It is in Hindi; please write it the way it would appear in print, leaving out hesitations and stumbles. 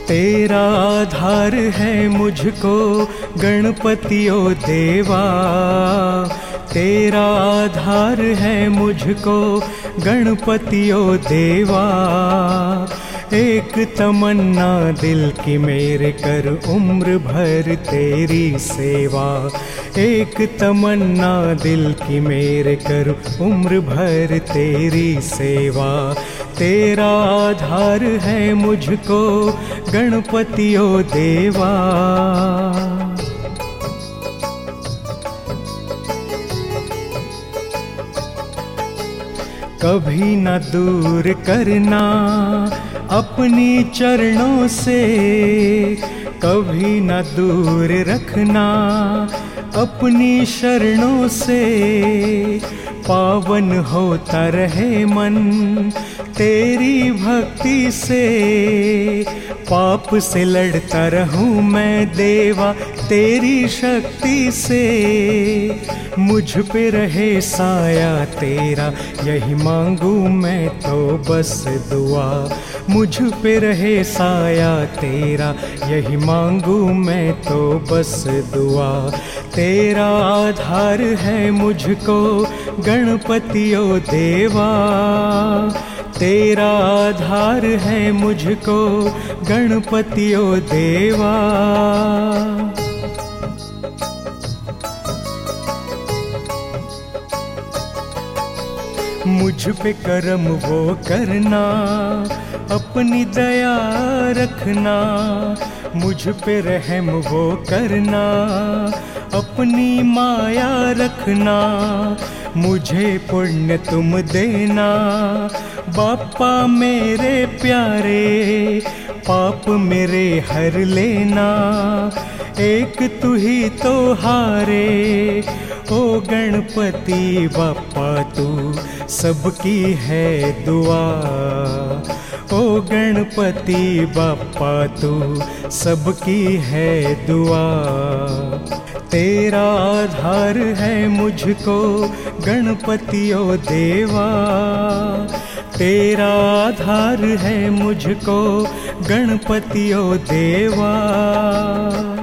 तेरा आधार है मुझको गणपति ओ देवा, तेरा आधार है मुझको गणपति ओ देवा। एक तमन्ना दिल की मेरे कर उम्र भर तेरी सेवा, एक तमन्ना दिल की मेरे कर उम्र भर तेरी सेवा। तेरा आधार है मुझको गणपति ओ देवा। कभी न दूर करना अपनी चरणों से, कभी न दूर रखना अपनी शरणों से। पावन होता रहे मन तेरी भक्ति से, पाप से लड़ता रहूं मैं देवा तेरी शक्ति से। मुझ पे रहे साया तेरा यही मांगू मैं तो बस दुआ, मुझ पे रहे साया तेरा यही मांगू मैं तो बस दुआ। तेरा आधार है मुझको गणपति ओ देवा, तेरा आधार है मुझको गणपति ओ देवा। मुझ पे करम वो करना अपनी दया रखना, मुझ पे रहम वो करना अपनी माया रखना। मुझे पुण्य तुम देना बापा मेरे प्यारे, पाप मेरे हर लेना एक तू ही तो हारे। ओ गणपति बापा तू सबकी है दुआ, ओ गणपति बापा तू सबकी है दुआ। तेरा आधार है मुझको गणपति ओ देवा, तेरा आधार है मुझको गणपति ओ देवा।